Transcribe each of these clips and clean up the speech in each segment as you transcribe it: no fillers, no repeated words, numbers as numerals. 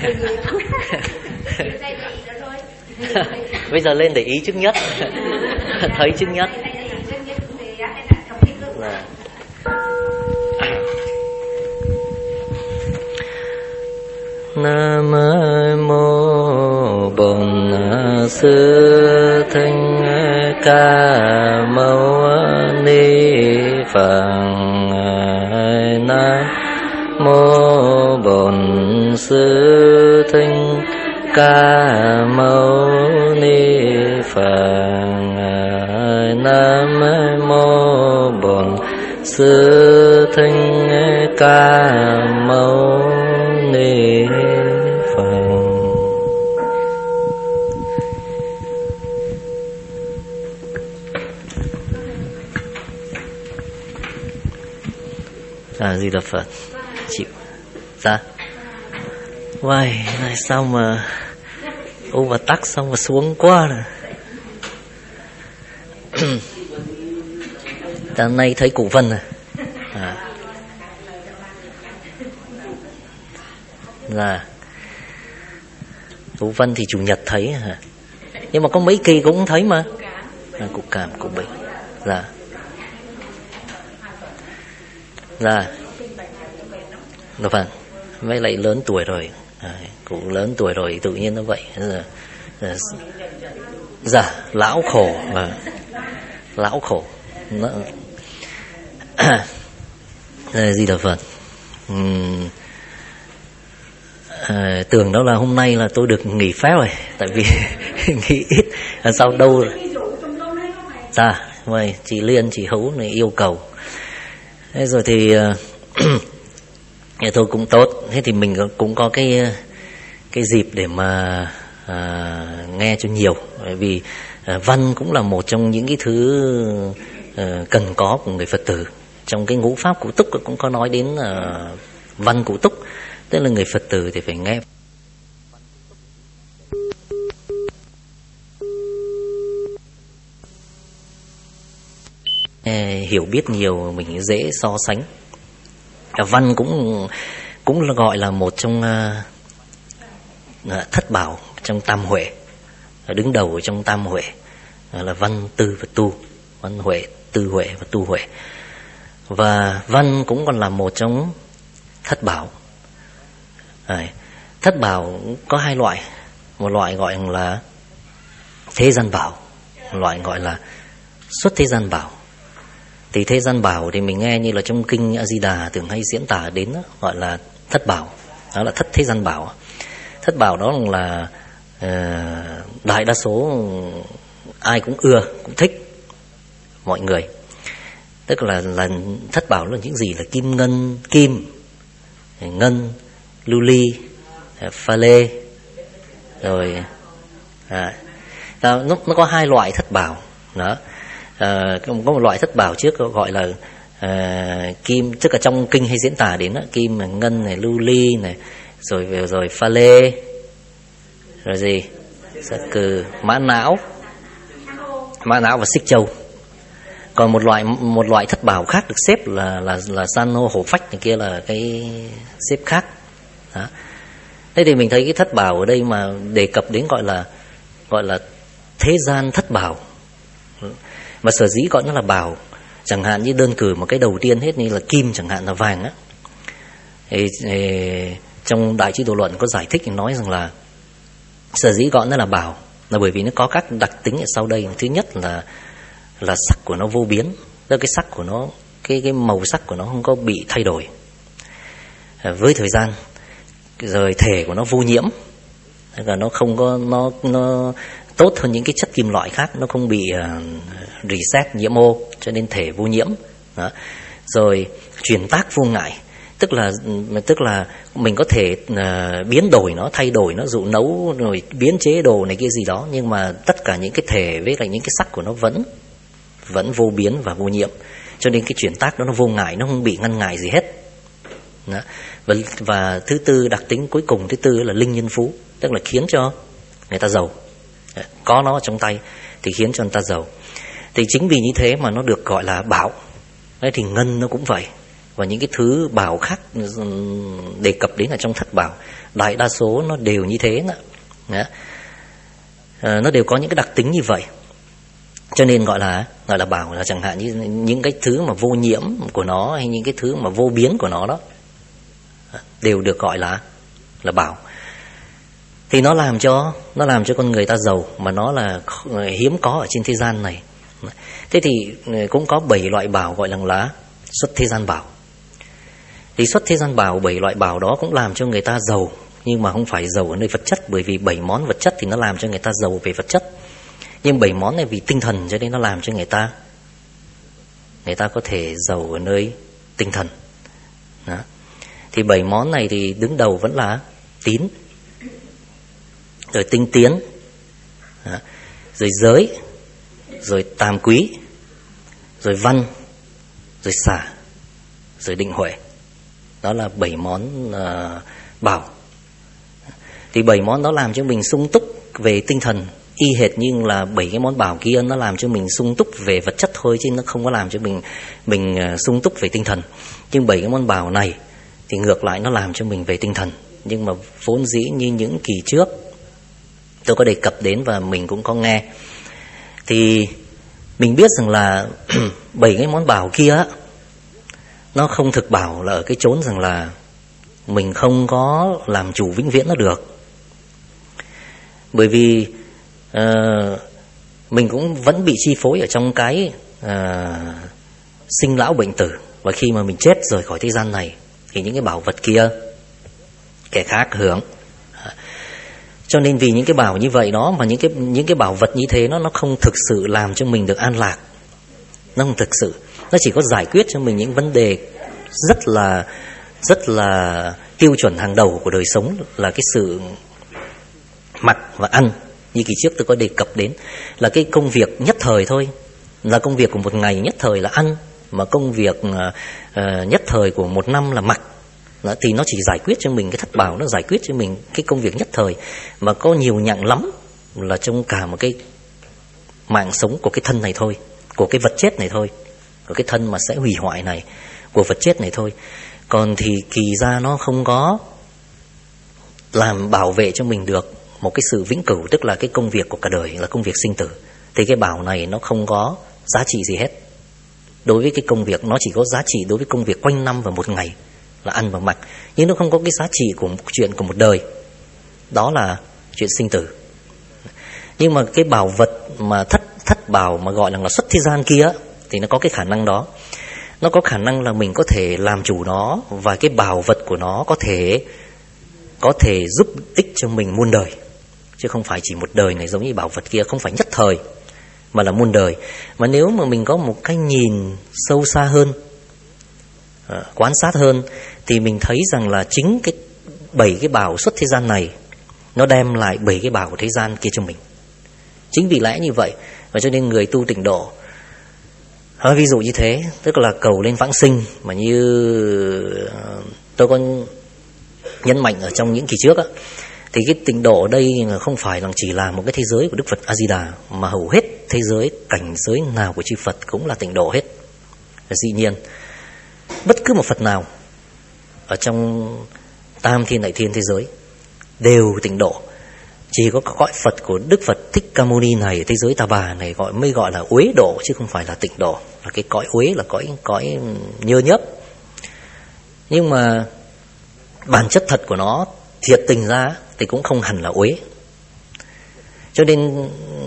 Bây giờ lên để ý trước nhất. Thấy trước nhất. Nam mô Bổn Sư Thích Ca Mâu Ni Phật. Nam mô Bổn Sư Thích Ca Mâu Ni Phật. Nam mô Bổn Sư Thích Ca Mâu Ni Phật. Di Đà Phật. Chịu. Dạ. Uầy, này sao mà ô và tắc xong mà xuống quá nè. Hôm nay thấy cụ Vân à. Dạ. Cụ Vân thì chủ nhật thấy hả? Nhưng mà có mấy kỳ cũng thấy mà. Cụ Cảm, cụ Bình. Dạ. Dạ. Vâng. Với lại lớn tuổi rồi. Cụ lớn tuổi rồi tự nhiên nó vậy. Dạ, lão khổ. Lão khổ. Di Đà Phật. Tưởng đó là hôm nay là tôi được nghỉ phép rồi. Tại vì nghỉ ít. Sao đâu rồi. Dạ, vậy chị Liên, chị Hữu này yêu cầu. Thế rồi thì thôi cũng tốt. Thế thì mình cũng có cái dịp để mà nghe cho nhiều. Bởi vì văn cũng là một trong những cái thứ cần có của người Phật tử. Trong cái ngũ pháp cụ túc cũng có nói đến văn cụ túc, tức là người Phật tử thì phải nghe. Hiểu biết nhiều mình dễ so sánh. Văn cũng gọi là một trong thất bảo trong tam huệ, đứng đầu trong tam huệ là văn, tư và tu. Văn huệ, tư huệ và tu huệ. Và văn cũng còn là một trong thất bảo. Thất bảo có hai loại. Một loại gọi là thế gian bảo, một loại gọi là xuất thế gian bảo. Thì thế gian bảo thì mình nghe như là trong kinh A Di Đà thường hay diễn tả đến, gọi là thất bảo. Đó là thất thế gian bảo. Thất bảo đó là đại đa số ai cũng ưa, cũng thích mọi người. Tức là thất bảo là những gì? Là kim ngân, kim, ngân, lưu ly, pha lê. Rồi nó có hai loại thất bảo đó. Có một loại thất bảo trước gọi là kim, tức là trong kinh hay diễn tả đến đó, kim này, ngân này, lưu ly này, rồi pha lê, rồi gì, sa cừ, mã não và xích châu. Còn một loại thất bảo khác được xếp là san hô, hổ phách này kia, là cái xếp khác đó. Thế thì mình thấy cái thất bảo ở đây mà đề cập đến gọi là thế gian thất bảo. Mà sở dĩ gọi nó là bảo, chẳng hạn như đơn cử một cái đầu tiên hết như là kim, chẳng hạn là vàng á. Thì trong Đại Trí Độ Luận có giải thích, nói rằng là sở dĩ gọi nó là bảo là bởi vì nó có các đặc tính ở sau đây. Thứ nhất là sắc của nó vô biến, tức cái sắc của nó, cái màu sắc của nó không có bị thay đổi với thời gian. Rồi thể của nó vô nhiễm, và nó không có nó tốt hơn những cái chất kim loại khác, nó không bị reset, nhiễm ô, cho nên thể vô nhiễm đó. Rồi chuyển tác vô ngại, tức là mình có thể biến đổi nó, thay đổi nó, dụ nấu rồi biến chế đồ này kia gì đó, nhưng mà tất cả những cái thể với lại những cái sắc của nó vẫn vô biến và vô nhiễm, cho nên cái chuyển tác đó nó vô ngại, nó không bị ngăn ngại gì hết đó. Và thứ tư, đặc tính cuối cùng thứ tư là linh nhân phú, tức là khiến cho người ta giàu. Có nó ở trong tay thì khiến cho người ta giàu. Thì chính vì như thế mà nó được gọi là bảo. Đấy, thì ngân nó cũng vậy. và những cái thứ bảo khác đề cập đến ở trong thất bảo, đại đa số nó đều như thế đó. Nó đều có những cái đặc tính như vậy, cho nên gọi là bảo. Là chẳng hạn như những cái thứ mà vô nhiễm của nó, hay những cái thứ mà vô biến của nó đó, đều được gọi là bảo. Thì nó làm cho con người ta giàu, mà nó là hiếm có ở trên thế gian này. Thế thì cũng có 7 loại bảo gọi là xuất thế gian bảo. Thì xuất thế gian bảo, 7 loại bảo đó cũng làm cho người ta giàu, nhưng mà không phải giàu ở nơi vật chất, bởi vì 7 món vật chất thì nó làm cho người ta giàu về vật chất. Nhưng 7 món này vì tinh thần, cho nên nó làm cho người ta có thể giàu ở nơi tinh thần đó. Thì 7 món này thì đứng đầu vẫn là tín, rồi tinh tiến, rồi giới, rồi tam quý, rồi văn, rồi xả, rồi định huệ. Đó là 7 món bảo. Thì 7 món đó làm cho mình sung túc về tinh thần, y hệt như là 7 cái món bảo kia nó làm cho mình sung túc về vật chất thôi, chứ nó không có làm cho mình sung túc về tinh thần. Nhưng 7 cái món bảo này thì ngược lại nó làm cho mình về tinh thần. Nhưng mà vốn dĩ như những kỳ trước tôi có đề cập đến và mình cũng có nghe, thì mình biết rằng là 7 cái món bảo kia nó không thực bảo là ở cái chốn rằng là mình không có làm chủ vĩnh viễn nó được. Bởi vì mình cũng vẫn bị chi phối ở trong cái sinh lão bệnh tử. Và khi mà mình chết rời khỏi thế gian này thì những cái bảo vật kia kẻ khác hưởng. Cho nên vì những cái bảo như vậy đó, mà những cái bảo vật như thế nó không thực sự làm cho mình được an lạc. Nó không thực sự, nó chỉ có giải quyết cho mình những vấn đề rất là tiêu chuẩn hàng đầu của đời sống, là cái sự mặc và ăn. Như kỳ trước tôi có đề cập đến là cái công việc nhất thời thôi, là công việc của một ngày nhất thời là ăn, mà công việc nhất thời của một năm là mặc. Đó, thì nó chỉ giải quyết cho mình cái thất bảo, nó giải quyết cho mình cái công việc nhất thời, mà có nhiều nhặng lắm là trong cả một cái mạng sống của cái thân này thôi, của cái vật chết này thôi, của cái thân mà sẽ hủy hoại này, của vật chết này thôi. Còn thì kỳ ra nó không có làm bảo vệ cho mình được một cái sự vĩnh cửu, tức là cái công việc của cả đời là công việc sinh tử. Thì cái bảo này nó không có giá trị gì hết. Đối với cái công việc, nó chỉ có giá trị đối với công việc quanh năm và một ngày là ăn và mặc, nhưng nó không có cái giá trị của chuyện của một đời, đó là chuyện sinh tử. Nhưng mà cái bảo vật mà thất bảo mà gọi là xuất thế gian kia thì nó có cái khả năng đó. Nó có khả năng là mình có thể làm chủ nó, và cái bảo vật của nó có thể giúp ích cho mình muôn đời, chứ không phải chỉ một đời này. Giống như bảo vật kia không phải nhất thời mà là muôn đời. Mà nếu mà mình có một cái nhìn sâu xa hơn, quan sát hơn, thì mình thấy rằng là chính cái 7 cái bảo xuất thế gian này nó đem lại 7 cái bảo của thế gian kia cho mình. Chính vì lẽ như vậy và cho nên người tu tịnh độ, ví dụ như thế, tức là cầu lên vãng sinh, mà như tôi có nhấn mạnh ở trong những kỳ trước á, thì cái tịnh độ ở đây không phải là chỉ là một cái thế giới của Đức Phật A Di Đà, mà hầu hết thế giới, cảnh giới nào của chư Phật cũng là tịnh độ hết. Dĩ nhiên bất cứ một Phật nào ở trong tam thiên đại thiên thế giới đều tịnh độ. Chỉ có cõi Phật của Đức Phật Thích Ca Mâu Ni này, thế giới Ta Bà này mới gọi là uế độ, chứ không phải là tịnh độ. Là cái cõi uế là cõi nhơ nhớp. Nhưng mà bản chất thật của nó, thiệt tình ra thì cũng không hẳn là uế. Cho nên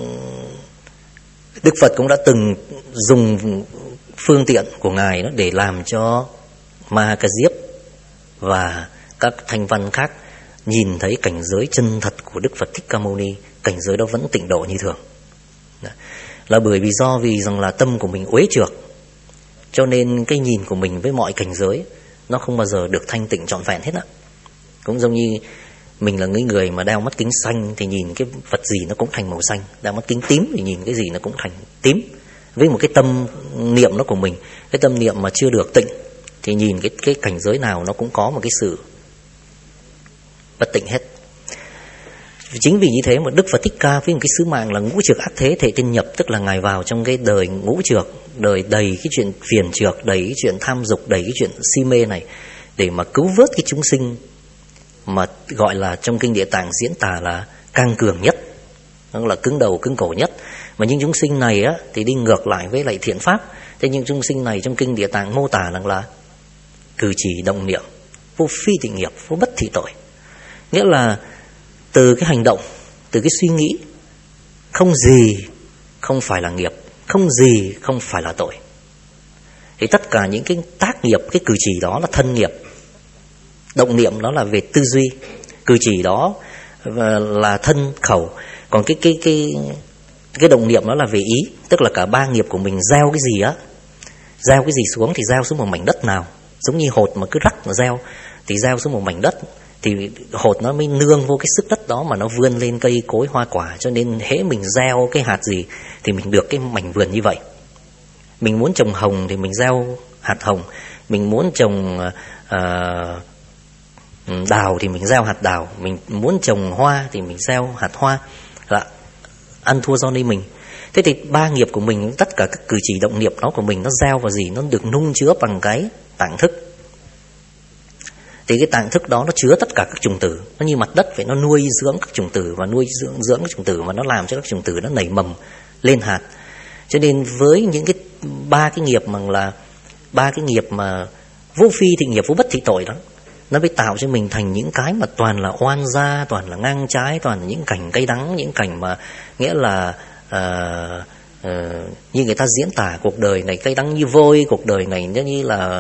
Đức Phật cũng đã từng dùng phương tiện của Ngài đó để làm cho Ma Ca Diếp và các thanh văn khác nhìn thấy cảnh giới chân thật của Đức Phật Thích Ca Mâu Ni, cảnh giới đó vẫn tịnh độ như thường. Là bởi vì rằng là tâm của mình uế trược, cho nên cái nhìn của mình với mọi cảnh giới nó không bao giờ được thanh tịnh trọn vẹn hết á. Cũng giống như mình là người mà đeo mắt kính xanh thì nhìn cái vật gì nó cũng thành màu xanh, đeo mắt kính tím thì nhìn cái gì nó cũng thành tím. Với một cái tâm niệm nó của mình, cái tâm niệm mà chưa được tịnh, thì nhìn cái cảnh giới nào nó cũng có một cái sự bất tịnh hết. Chính vì như thế mà Đức Phật Thích Ca với một cái sứ mạng là ngũ trược ác thế thể tiên nhập, tức là Ngài vào trong cái đời ngũ trược, đời đầy cái chuyện phiền trược, đầy cái chuyện tham dục, đầy cái chuyện si mê này, để mà cứu vớt cái chúng sinh mà gọi là trong kinh Địa Tạng diễn tả là căng cường nhất, nó là cứng đầu cứng cổ nhất. Mà những chúng sinh này á thì đi ngược lại với lại thiện pháp. Thế nhưng chúng sinh này trong kinh Địa Tạng mô tả rằng là cử chỉ động niệm vô phi tị nghiệp, vô bất thị tội. Nghĩa là từ cái hành động, từ cái suy nghĩ, không gì không phải là nghiệp, không gì không phải là tội. Thì tất cả những cái tác nghiệp, cái cử chỉ đó là thân nghiệp. Động niệm đó là về tư duy, cử chỉ đó là thân khẩu. Còn cái động niệm đó là về ý, tức là cả ba nghiệp của mình gieo cái gì á, gieo cái gì xuống thì gieo xuống một mảnh đất nào. Giống như hột mà cứ rắc mà gieo thì gieo xuống một mảnh đất, thì hột nó mới nương vô cái sức đất đó mà nó vươn lên cây cối hoa quả. Cho nên hễ mình gieo cái hạt gì thì mình được cái mảnh vườn như vậy. Mình muốn trồng hồng thì mình gieo hạt hồng, mình muốn trồng đào thì mình gieo hạt đào, mình muốn trồng hoa thì mình gieo hạt hoa. Là ăn thua do nơi mình. Thế thì ba nghiệp của mình, tất cả các cử chỉ động niệm đó của mình, nó gieo vào gì? Nó được nung chứa bằng cái tạng thức. Thì cái tạng thức đó nó chứa tất cả các chủng tử. Nó như mặt đất vậy, nó nuôi dưỡng các chủng tử và nuôi dưỡng các chủng tử, và nó làm cho các chủng tử nó nảy mầm lên hạt. Cho nên với những cái ba cái nghiệp mà là ba cái nghiệp mà vô phi thị nghiệp, vô bất thị tội đó, nó mới tạo cho mình thành những cái mà toàn là oan gia, toàn là ngang trái, toàn là những cảnh cay đắng, những cảnh mà nghĩa là như người ta diễn tả cuộc đời này cay đắng như vôi, cuộc đời này như là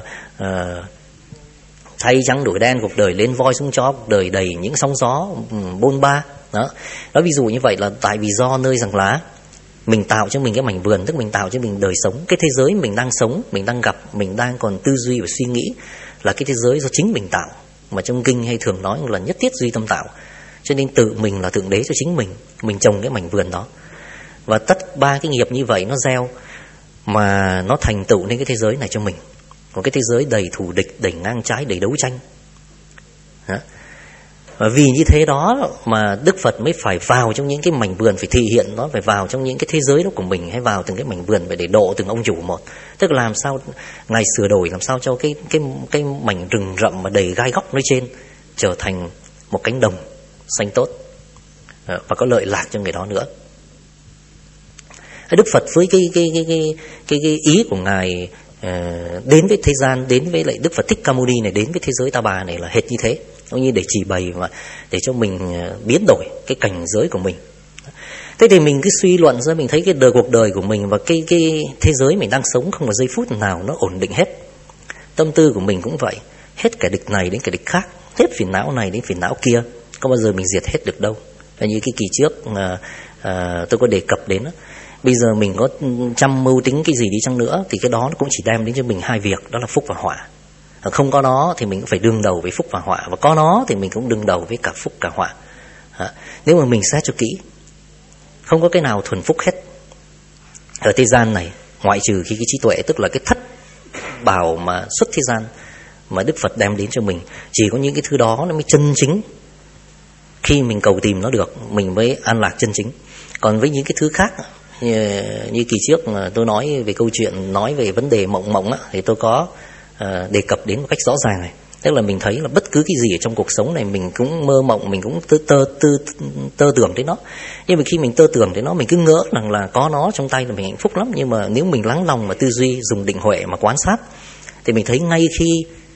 thay trắng đổi đen, cuộc đời lên voi xuống chó, cuộc đời đầy những sóng gió bôn ba. Đó, ví dụ như vậy là tại vì do nơi rằng lá mình tạo cho mình cái mảnh vườn, tức mình tạo cho mình đời sống, cái thế giới mình đang sống, mình đang gặp, mình đang còn tư duy và suy nghĩ là cái thế giới do chính mình tạo, mà trong kinh hay thường nói là nhất thiết duy tâm tạo. Cho nên tự mình là thượng đế cho chính mình trồng cái mảnh vườn đó. Và tất ba cái nghiệp như vậy nó gieo mà nó thành tựu nên cái thế giới này cho mình. Một cái thế giới đầy thù địch, đầy ngang trái, đầy đấu tranh. Đó. Và vì như thế đó mà Đức Phật mới phải vào trong những cái mảnh vườn, phải thị hiện nó, phải vào trong những cái thế giới đó của mình, hay vào từng cái mảnh vườn để độ từng ông chủ một. Tức là làm sao Ngài sửa đổi, làm sao cho cái mảnh rừng rậm mà đầy gai góc nơi trên trở thành một cánh đồng xanh tốt và có lợi lạc cho người đó nữa. Đức Phật với cái ý của Ngài đến với thế gian, đến với lại Đức Phật Thích Ca Mâu Ni này, đến với thế giới Ta Bà này là hệt như thế, cũng như để chỉ bày và để cho mình biến đổi cái cảnh giới của mình. Thế thì mình cứ suy luận ra, mình thấy cái cuộc đời của mình và cái thế giới mình đang sống không có giây phút nào nó ổn định hết. Tâm tư của mình cũng vậy, hết kẻ địch này đến kẻ địch khác, hết phiền não này đến phiền não kia, có bao giờ mình diệt hết được đâu. Như cái kỳ trước tôi có đề cập đến đó. Bây giờ mình có trăm mưu tính cái gì đi chăng nữa thì cái đó nó cũng chỉ đem đến cho mình hai việc, đó là phúc và họa. Không có nó thì mình cũng phải đương đầu với phúc và họa, và có nó thì mình cũng đương đầu với cả phúc cả họa. Nếu mà mình xét cho kỹ, không có cái nào thuần phúc hết ở thế gian này, ngoại trừ khi cái trí tuệ, tức là cái thất bảo mà xuất thế gian mà Đức Phật đem đến cho mình. Chỉ có những cái thứ đó nó mới chân chính, khi mình cầu tìm nó được mình mới an lạc chân chính. Còn với những cái thứ khác, như kỳ trước tôi nói về câu chuyện, nói về vấn đề mộng á, thì tôi có đề cập đến một cách rõ ràng này. Tức là mình thấy là bất cứ cái gì ở trong cuộc sống này mình cũng mơ mộng, mình cũng tơ tưởng đến nó. Nhưng mà khi mình tơ tưởng đến nó, mình cứ ngỡ rằng là có nó trong tay là mình hạnh phúc lắm. Nhưng mà nếu mình lắng lòng mà tư duy, dùng định huệ mà quan sát, thì mình thấy ngay khi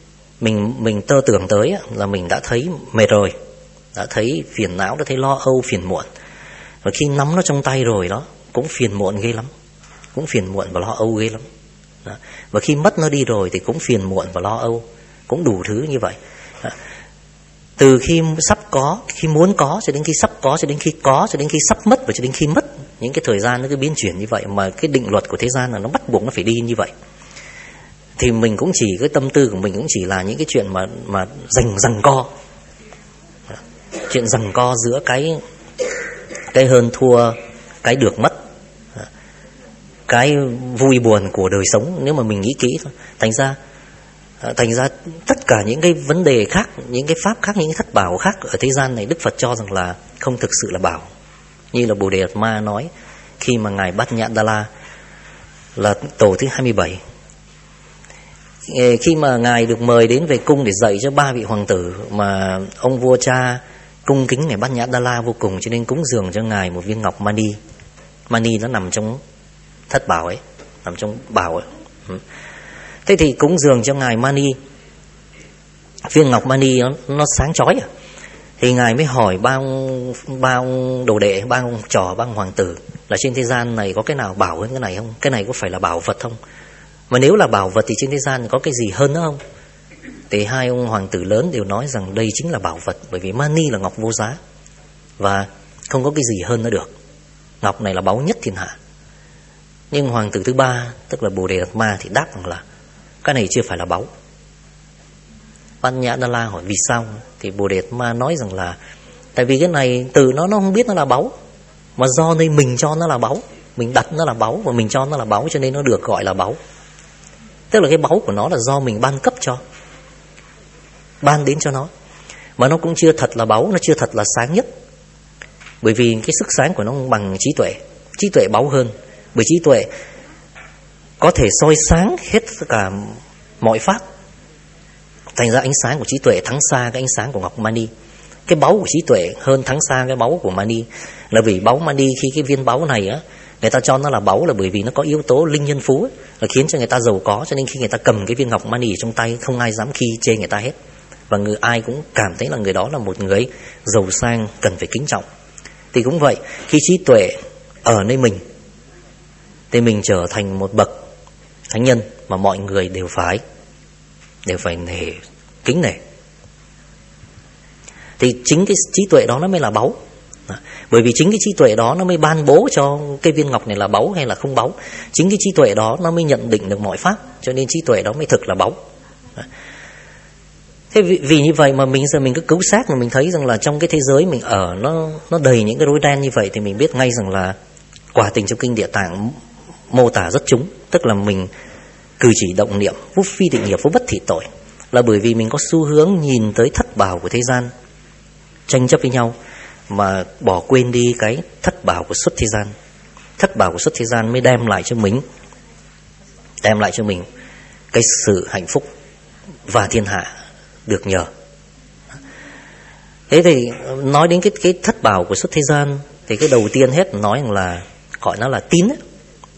mình tơ tưởng tới là mình đã thấy mệt rồi, đã thấy phiền não, đã thấy lo âu, phiền muộn. Và khi nắm nó trong tay rồi đó, cũng phiền muộn ghê lắm, cũng phiền muộn và lo âu ghê lắm. Đó. Và khi mất nó đi rồi thì cũng phiền muộn và lo âu, cũng đủ thứ như vậy. Đó. Từ khi sắp có, khi muốn có, cho đến khi sắp có, cho đến khi có, cho đến khi sắp mất, và cho đến khi mất. Những cái thời gian nó cứ biến chuyển như vậy, mà cái định luật của thế gian là nó bắt buộc nó phải đi như vậy. Thì mình cũng chỉ, cái tâm tư của mình cũng chỉ là những cái chuyện mà giằng co. Đó. Chuyện giằng co giữa cái hơn thua, cái được mất, cái vui buồn của đời sống, nếu mà mình nghĩ kỹ thôi. Thành ra tất cả những cái vấn đề khác, những cái pháp khác, những cái thất bảo khác ở thế gian này, Đức Phật cho rằng là không thực sự là bảo. Như là Bồ Đề Đạt Ma nói khi mà ngài Bát Nhã Đa La là tổ thứ 27, khi mà ngài được mời đến về cung để dạy cho 3 vị hoàng tử, mà ông vua cha cung kính ngài Bát Nhã Đa La vô cùng, cho nên cúng dường cho ngài một viên ngọc mani. Mani nó nằm trong thất bảo ấy, nằm trong bảo ấy. Thế thì cúng dường cho ngài mani, viên ngọc mani nó sáng chói à. Thì ngài mới hỏi ba ông đồ đệ, ba ông trò, ba ông hoàng tử là trên thế gian này có cái nào bảo hơn cái này không? Cái này có phải là bảo vật không? Mà nếu là bảo vật thì trên thế gian có cái gì hơn nữa không? Thì 2 ông hoàng tử lớn đều nói rằng đây chính là bảo vật, bởi vì mani là ngọc vô giá và không có cái gì hơn nữa được. Ngọc này là báu nhất thiên hạ. Nhưng hoàng tử thứ 3, tức là Bồ Đề Đạt Ma, thì đáp rằng là cái này chưa phải là báu. Bát Nhã Đa La hỏi vì sao, thì Bồ Đề Đạt Ma nói rằng là tại vì cái này từ nó không biết nó là báu, mà do nơi mình cho nó là báu, mình đặt nó là báu và mình cho nó là báu, cho nên nó được gọi là báu. Tức là cái báu của nó là do mình ban cấp cho, ban đến cho nó, mà nó cũng chưa thật là báu, nó chưa thật là sáng nhất, bởi vì cái sức sáng của nó không bằng trí tuệ. Trí tuệ báu hơn, bởi trí tuệ có thể soi sáng hết tất cả mọi pháp. Thành ra ánh sáng của trí tuệ thắng xa cái ánh sáng của ngọc mani. Cái báu của trí tuệ hơn thắng xa cái báu của mani, là vì báu mani, khi cái viên báu này á, người ta cho nó là báu là bởi vì nó có yếu tố linh nhân phú ấy, là khiến cho người ta giàu có, cho nên khi người ta cầm cái viên ngọc mani ở trong tay, không ai dám khi chê người ta hết, và ai cũng cảm thấy là người đó là một người giàu sang cần phải kính trọng. Thì cũng vậy, khi trí tuệ ở nơi mình thì mình trở thành một bậc thánh nhân mà mọi người đều phải nể, kính nể. Thì chính cái trí tuệ đó nó mới là báu. Bởi vì chính cái trí tuệ đó nó mới ban bố cho cái viên ngọc này là báu hay là không báu. Chính cái trí tuệ đó nó mới nhận định được mọi pháp, cho nên trí tuệ đó mới thực là báu. Thế vì như vậy mà giờ mình cứ cứu sát mà mình thấy rằng là trong cái thế giới mình ở nó đầy những cái rối ren như vậy, thì mình biết ngay rằng là quả tình trong kinh Địa Tạng mô tả rất trúng. Tức là mình cử chỉ động niệm vô phi tịnh nghiệp vô bất thị tội, là bởi vì mình có xu hướng nhìn tới thất bảo của thế gian tranh chấp với nhau, mà bỏ quên đi cái thất bảo của xuất thế gian. Thất bảo của xuất thế gian mới đem lại cho mình cái sự hạnh phúc và thiên hạ được nhờ. Thế thì nói đến cái thất bảo của xuất thế gian, thì cái đầu tiên hết nói rằng là gọi nó là tín ấy.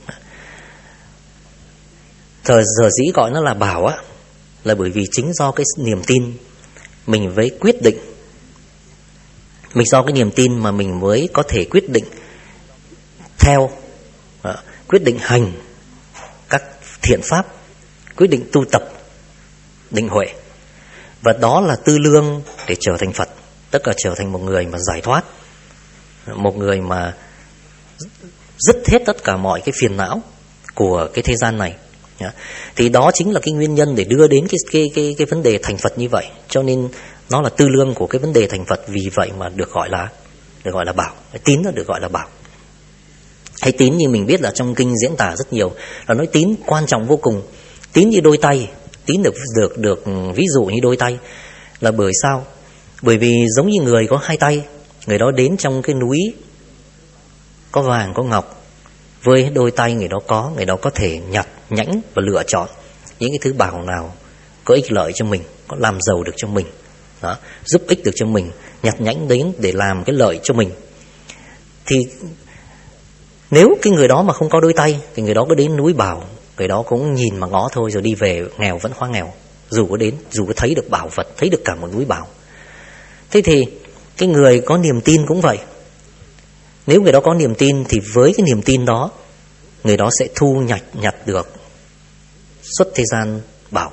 Giờ dĩ gọi nó là bảo á, là bởi vì chính do cái niềm tin mình mới quyết định, mình do cái niềm tin mà mình mới có thể quyết định theo, quyết định hành các thiện pháp, quyết định tu tập định huệ, và đó là tư lương để trở thành Phật, tức là trở thành một người mà giải thoát, một người mà dứt hết tất cả mọi cái phiền não của cái thế gian này. Thì đó chính là cái nguyên nhân để đưa đến cái vấn đề thành Phật như vậy. Cho nên nó là tư lương của cái vấn đề thành Phật, vì vậy mà được gọi là bảo. Tín nó được gọi là bảo. Hay tín như mình biết là trong kinh diễn tả rất nhiều, là nói tín quan trọng vô cùng. Tín như đôi tay, tín được ví dụ như đôi tay là bởi sao? Bởi vì giống như người có 2 tay, người đó đến trong cái núi có vàng có ngọc, với đôi tay người đó có thể nhặt nhãnh và lựa chọn những cái thứ bảo nào có ích lợi cho mình, có làm giàu được cho mình đó, giúp ích được cho mình, nhặt nhãnh đến để làm cái lợi cho mình. Thì nếu cái người đó mà không có đôi tay, thì người đó có đến núi bảo, người đó cũng nhìn mà ngó thôi, rồi đi về nghèo vẫn hóa nghèo, dù có thấy được bảo vật, thấy được cả một núi bảo. Thế thì cái người có niềm tin cũng vậy. Nếu người đó có niềm tin thì với cái niềm tin đó, người đó sẽ thu nhặt được xuất thế gian bảo.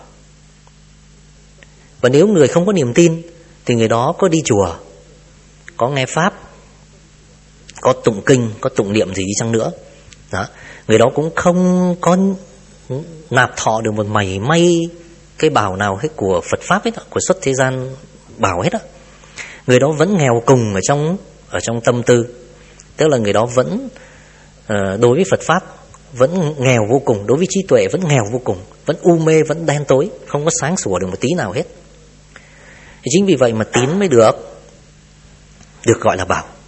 Và nếu người không có niềm tin thì người đó có đi chùa, có nghe pháp, có tụng kinh, có tụng niệm gì đi chăng nữa đó, người đó cũng không có nạp thọ được một mảy may cái bảo nào hết của Phật pháp hết, của xuất thế gian bảo hết. Người đó vẫn nghèo cùng ở trong tâm tư. Tức là người đó vẫn đối với Phật pháp vẫn nghèo vô cùng, đối với trí tuệ vẫn nghèo vô cùng, vẫn u mê, vẫn đen tối, không có sáng sủa được một tí nào hết. Thì chính vì vậy mà tín mới được gọi là bảo.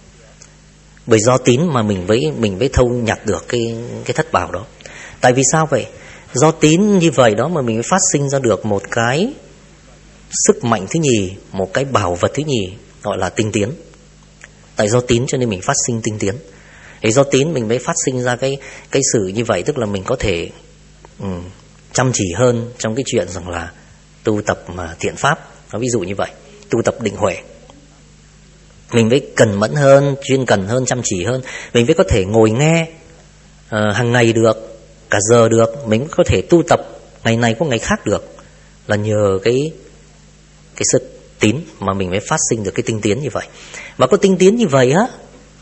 Bởi do tín mà mình mới thâu nhặt được cái thất bảo đó. Tại vì sao vậy? Do tín như vậy đó mà mình mới phát sinh ra được một cái sức mạnh thứ nhì, một cái bảo vật thứ nhì, gọi là tinh tiến. Tại do tín cho nên mình phát sinh tinh tiến. Thì do tín mình mới phát sinh ra cái sự như vậy, tức là mình có thể chăm chỉ hơn trong cái chuyện rằng là tu tập mà thiện pháp. Nó ví dụ như vậy, tu tập định huệ. Mình mới cần mẫn hơn, chuyên cần hơn, chăm chỉ hơn. Mình mới có thể ngồi nghe hàng ngày được, cả giờ được. Mình có thể tu tập ngày này có ngày khác được, là nhờ cái sức tín mà mình mới phát sinh được cái tinh tiến như vậy. Mà có tinh tiến như vậy á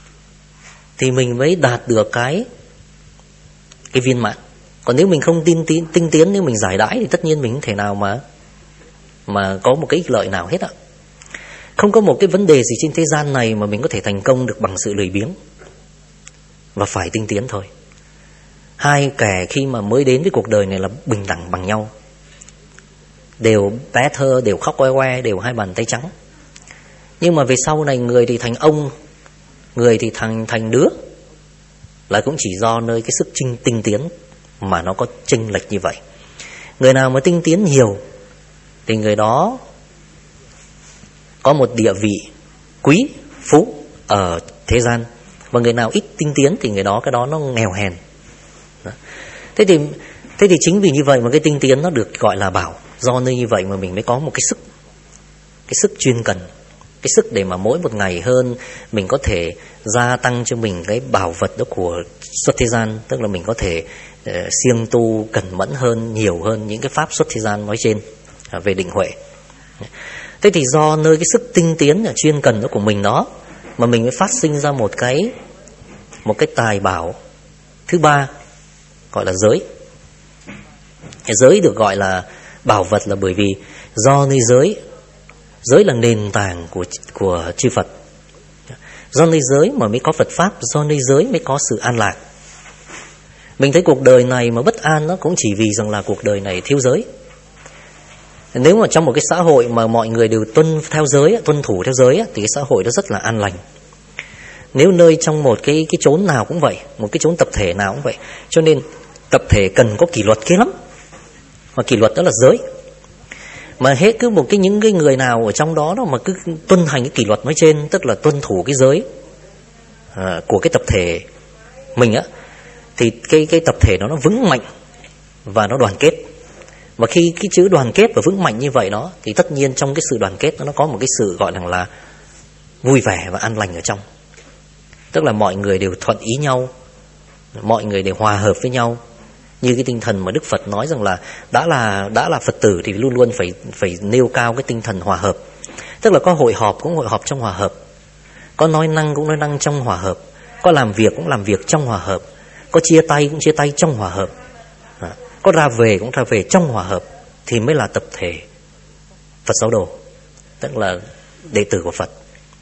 thì mình mới đạt được cái viên mãn. Còn nếu mình không tinh tiến, nếu mình giải đãi thì tất nhiên mình không thể nào mà có một cái ích lợi nào hết ạ. Không có một cái vấn đề gì trên thế gian này mà mình có thể thành công được bằng sự lười biếng, và phải tinh tiến thôi. Hai kẻ khi mà mới đến với cuộc đời này là bình đẳng bằng nhau, đều bé thơ, đều khóc oe oe, đều hai bàn tay trắng. Nhưng mà về sau này người thì thành ông, người thì thành đứa, là cũng chỉ do nơi cái sức tinh tiến mà nó có chênh lệch như vậy. Người nào mà tinh tiến nhiều thì người đó có một địa vị quý phú ở thế gian, và người nào ít tinh tiến thì người đó cái đó nó nghèo hèn. Thế thì chính vì như vậy mà cái tinh tiến nó được gọi là bảo. Do nơi như vậy mà mình mới có một cái sức chuyên cần, cái sức để mà mỗi một ngày hơn mình có thể gia tăng cho mình cái bảo vật đó của xuất thế gian. Tức là mình có thể siêng tu cẩn mẫn hơn, nhiều hơn những cái pháp xuất thế gian nói trên về định huệ. Thế thì do nơi cái sức tinh tiến chuyên cần đó của mình đó mà mình mới phát sinh ra một cái tài bảo thứ ba, gọi là giới. Giới được gọi là bảo vật là bởi vì do nơi giới là nền tảng của chư Phật. Do nơi giới mà mới có Phật pháp, do nơi giới mới có sự an lạc. Mình thấy cuộc đời này mà bất an nó cũng chỉ vì rằng là cuộc đời này thiếu giới. Nếu mà trong một cái xã hội mà mọi người đều tuân thủ theo giới thì cái xã hội đó rất là an lành. Nếu nơi trong một cái chốn nào cũng vậy, một cái chốn tập thể nào cũng vậy, cho nên tập thể cần có kỷ luật kia lắm. Mà kỷ luật đó là giới. Mà hết cứ những cái người nào ở trong đó mà cứ tuân hành cái kỷ luật nói trên, tức là tuân thủ cái giới của cái tập thể mình á, thì cái tập thể nó vững mạnh và nó đoàn kết. Và khi cái chữ đoàn kết và vững mạnh như vậy đó, thì tất nhiên trong cái sự đoàn kết nó có một cái sự gọi là vui vẻ và an lành ở trong. Tức là mọi người đều thuận ý nhau, mọi người đều hòa hợp với nhau. Như cái tinh thần mà Đức Phật nói rằng là đã là Phật tử thì luôn luôn phải nêu cao cái tinh thần hòa hợp. Tức là có hội họp cũng hội họp trong hòa hợp, có nói năng cũng nói năng trong hòa hợp, có làm việc cũng làm việc trong hòa hợp, có chia tay cũng chia tay trong hòa hợp, có ra về cũng ra về trong hòa hợp, thì mới là tập thể Phật giáo đồ, tức là đệ tử của Phật.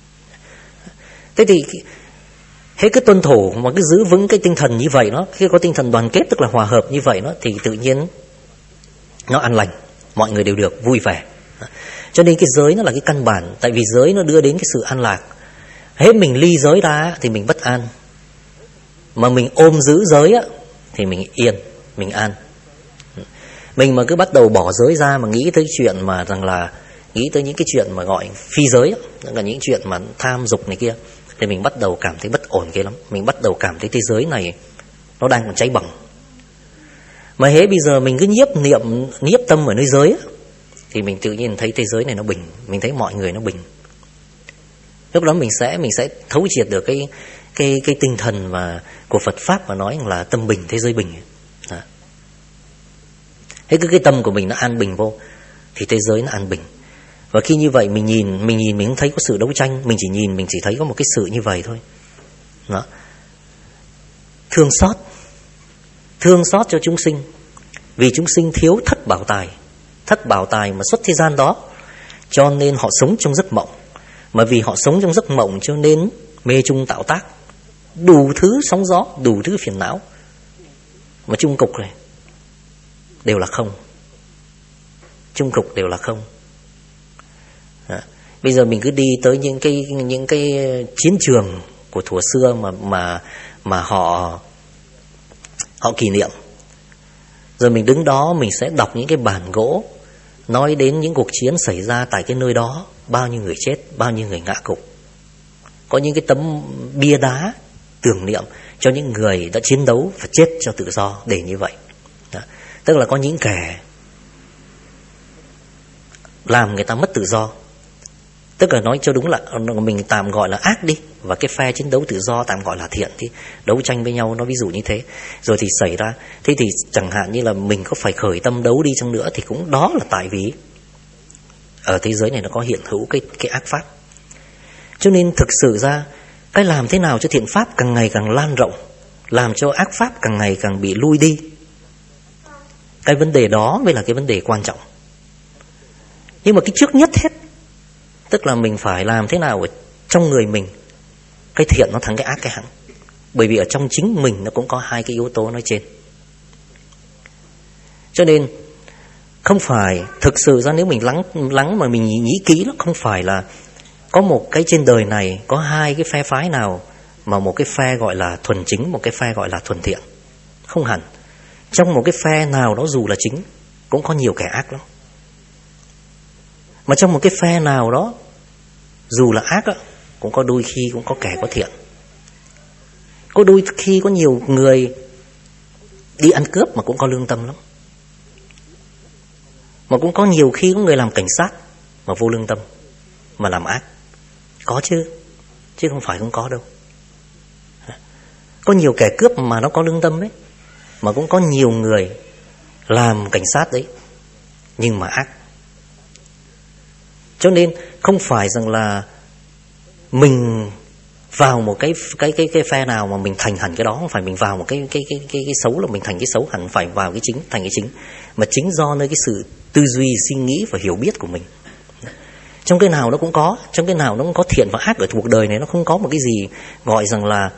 Thế thì hết cứ tuân thủ mà cứ giữ vững cái tinh thần như vậy đó, khi có tinh thần đoàn kết tức là hòa hợp như vậy đó, thì tự nhiên nó an lành, mọi người đều được vui vẻ. Cho nên cái giới nó là cái căn bản, tại vì giới nó đưa đến cái sự an lạc. Hết mình ly giới ra thì mình bất an, mà mình ôm giữ giới á thì mình yên, mình an. Mình mà cứ bắt đầu bỏ giới ra mà nghĩ tới chuyện mà rằng là nghĩ tới những cái chuyện mà gọi phi giới á, tức là những chuyện mà tham dục này kia, thì mình bắt đầu cảm thấy bất ổn ghê lắm. Mình bắt đầu cảm thấy thế giới này nó đang còn cháy bỏng. Mà hễ bây giờ mình cứ nhiếp tâm ở nơi giới á, thì mình tự nhiên thấy thế giới này nó bình, mình thấy mọi người nó bình. Lúc đó mình sẽ thấu triệt được cái tinh thần mà của Phật pháp mà nói là tâm bình thế giới bình. Thế cứ cái tâm của mình nó an bình vô thì thế giới nó an bình. Và khi như vậy mình nhìn mình không thấy có sự đấu tranh, mình chỉ thấy có một cái sự như vậy thôi. Đó. Thương xót cho chúng sinh, vì chúng sinh thiếu thất bảo tài mà xuất thế gian đó, cho nên họ sống trong giấc mộng. Mà vì họ sống trong giấc mộng cho nên mê chung tạo tác, đủ thứ sóng gió, đủ thứ phiền não, mà chung cục này đều là không. Chung cục đều là không. Đó. Bây giờ mình cứ đi tới những cái chiến trường của thuở xưa mà họ kỷ niệm. Rồi mình đứng đó mình sẽ đọc những cái bản gỗ nói đến những cuộc chiến xảy ra tại cái nơi đó, bao nhiêu người chết, bao nhiêu người ngã gục. Có những cái tấm bia đá tưởng niệm cho những người đã chiến đấu và chết cho tự do, để như vậy. Đó. Tức là có những kẻ làm người ta mất tự do. Tức là nói cho đúng là mình tạm gọi là ác đi, và cái phe chiến đấu tự do tạm gọi là thiện, thì đấu tranh với nhau, nó ví dụ như thế. Rồi thì xảy ra, thế thì chẳng hạn như là mình có phải khởi tâm đấu đi chăng nữa thì cũng đó là tại vì ở thế giới này nó có hiện hữu cái ác pháp. Cho nên thực sự ra cái làm thế nào cho thiện pháp càng ngày càng lan rộng, làm cho ác pháp càng ngày càng bị lui đi, cái vấn đề đó mới là cái vấn đề quan trọng. Nhưng mà cái trước nhất hết, tức là mình phải làm thế nào ở trong người mình cái thiện nó thắng cái ác cái hẳn. Bởi vì ở trong chính mình nó cũng có hai cái yếu tố nói trên. Cho nên không phải thực sự ra, nếu mình lắng mà mình nghĩ kỹ, nó không phải là có một cái trên đời này có hai cái phe phái nào mà một cái phe gọi là thuần chính, một cái phe gọi là thuần thiện. Không hẳn. Trong một cái phe nào đó dù là chính cũng có nhiều kẻ ác lắm. Mà trong một cái phe nào đó dù là ác cũng có đôi khi cũng có kẻ có thiện. Có đôi khi có nhiều người đi ăn cướp mà cũng có lương tâm lắm. Mà cũng có nhiều khi có người làm cảnh sát mà vô lương tâm, mà làm ác. Có chứ không phải không có đâu. Có nhiều kẻ cướp mà nó có lương tâm ấy, mà cũng có nhiều người làm cảnh sát đấy nhưng mà ác. Cho nên không phải rằng là mình vào một cái phe nào mà mình thành hẳn cái đó, không phải mình vào một cái xấu là mình thành cái xấu, hẳn phải vào cái chính thành cái chính, mà chính do nơi cái sự tư duy, suy nghĩ và hiểu biết của mình. Trong cái nào nó cũng có, trong cái nào nó cũng có thiện và ác. Ở cuộc đời này nó không có một cái gì gọi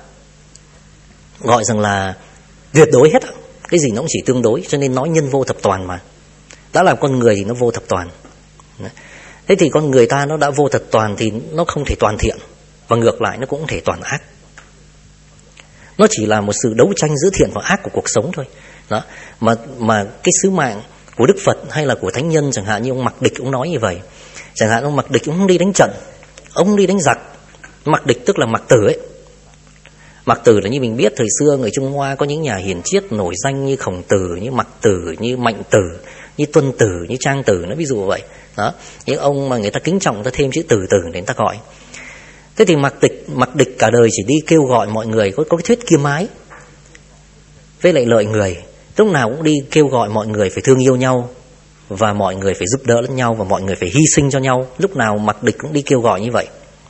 rằng là tuyệt đối hết. Cái gì nó cũng chỉ tương đối. Cho nên nói nhân vô thập toàn mà. Đã là con người thì nó vô thập toàn. Thế thì con người ta nó đã vô thập toàn thì nó không thể toàn thiện, và ngược lại nó cũng không thể toàn ác. Nó chỉ là một sự đấu tranh giữa thiện và ác của cuộc sống thôi. Đó. Mà cái sứ mạng của Đức Phật hay là của thánh nhân, chẳng hạn như ông Mạc Địch, ông nói như vậy. Chẳng hạn ông Mạc Địch ông đi đánh trận, ông đi đánh giặc. Mạc Địch tức là Mạc Tử ấy. Mạc Tử là như mình biết, thời xưa người Trung Hoa có những nhà hiền triết nổi danh như Khổng Tử, như Mạc Tử, như Mạnh Tử, như Tuân Tử, như Trang Tử, nó ví dụ vậy. Đó, những ông mà người ta kính trọng, người ta thêm chữ Tử để người ta gọi. Thế thì Mạc Địch cả đời chỉ đi kêu gọi mọi người, có cái thuyết Kiêm Ái với lại lợi người. Lúc nào cũng đi kêu gọi mọi người phải thương yêu nhau, và mọi người phải giúp đỡ lẫn nhau, và mọi người phải hy sinh cho nhau. Lúc nào Mạc Địch cũng đi kêu gọi như vậy.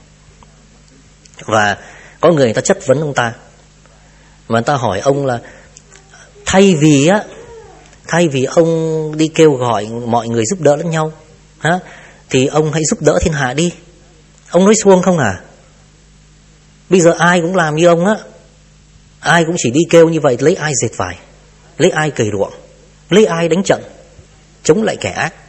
Và có người ta chất vấn ông ta, mà người ta hỏi ông là thay vì ông đi kêu gọi mọi người giúp đỡ lẫn nhau thì ông hãy giúp đỡ thiên hạ đi. Ông nói suông không à? Bây giờ ai cũng làm như ông á, ai cũng chỉ đi kêu như vậy, lấy ai dệt vải, lấy ai cày ruộng, lấy ai đánh trận chống lại kẻ ác,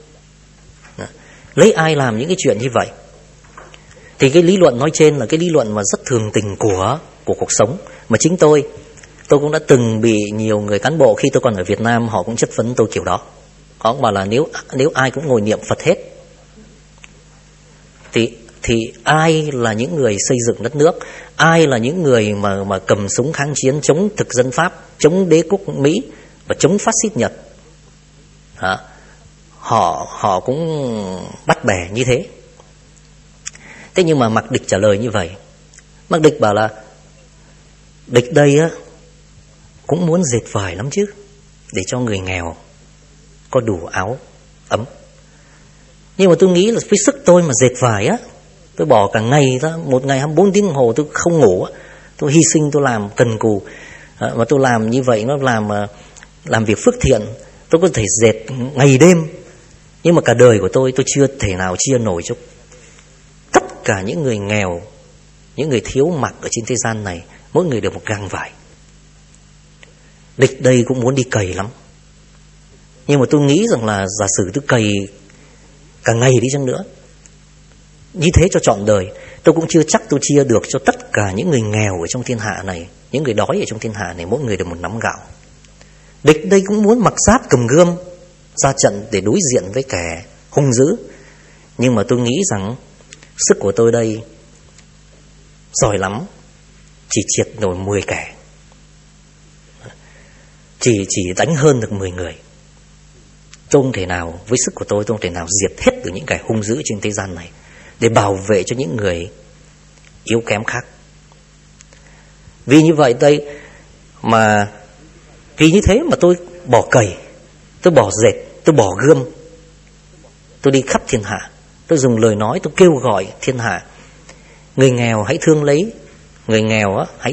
lấy ai làm những cái chuyện như vậy. Thì cái lý luận nói trên là cái lý luận mà rất thường tình của cuộc sống. Mà chính tôi cũng đã từng bị nhiều người cán bộ khi tôi còn ở Việt Nam, họ cũng chất vấn tôi kiểu đó. Họ cũng bảo là nếu ai cũng ngồi niệm Phật hết thì ai là những người xây dựng đất nước, ai là những người mà cầm súng kháng chiến chống thực dân Pháp, chống đế quốc Mỹ và chống phát xít Nhật. Họ cũng bắt bẻ như thế. Thế nhưng mà Mạc Địch trả lời như vậy. Mạc Địch bảo là Địch đây á cũng muốn dệt vải lắm chứ, để cho người nghèo có đủ áo ấm. Nhưng mà tôi nghĩ là với sức tôi mà dệt vải á, tôi bỏ cả ngày ra, một ngày 24 tiếng đồng hồ tôi không ngủ á, tôi hy sinh, tôi làm cần cù, mà tôi làm như vậy, nó làm việc phước thiện, tôi có thể dệt ngày đêm. Nhưng mà cả đời của tôi chưa thể nào chia nổi cho tất cả những người nghèo, những người thiếu mặc ở trên thế gian này, mỗi người được một gang vải. Địch đây cũng muốn đi cày lắm. Nhưng mà tôi nghĩ rằng là giả sử tôi cày cả ngày đi chăng nữa, như thế cho trọn đời, tôi cũng chưa chắc tôi chia được cho tất cả những người nghèo ở trong thiên hạ này, những người đói ở trong thiên hạ này, mỗi người được một nắm gạo. Địch đây cũng muốn mặc giáp cầm gươm ra trận để đối diện với kẻ hung dữ. Nhưng mà tôi nghĩ rằng sức của tôi đây giỏi lắm, chỉ triệt nổi 10 kẻ, chỉ đánh hơn được 10 người. Tôi không thể nào, với sức của tôi không thể nào diệt hết được những kẻ hung dữ trên thế gian này để bảo vệ cho những người yếu kém khác. Vì như vậy đây mà, vì như thế mà tôi bỏ cày, tôi bỏ dệt, tôi bỏ gươm, tôi đi khắp thiên hạ, tôi dùng lời nói, tôi kêu gọi thiên hạ: người nghèo hãy thương lấy, người nghèo hãy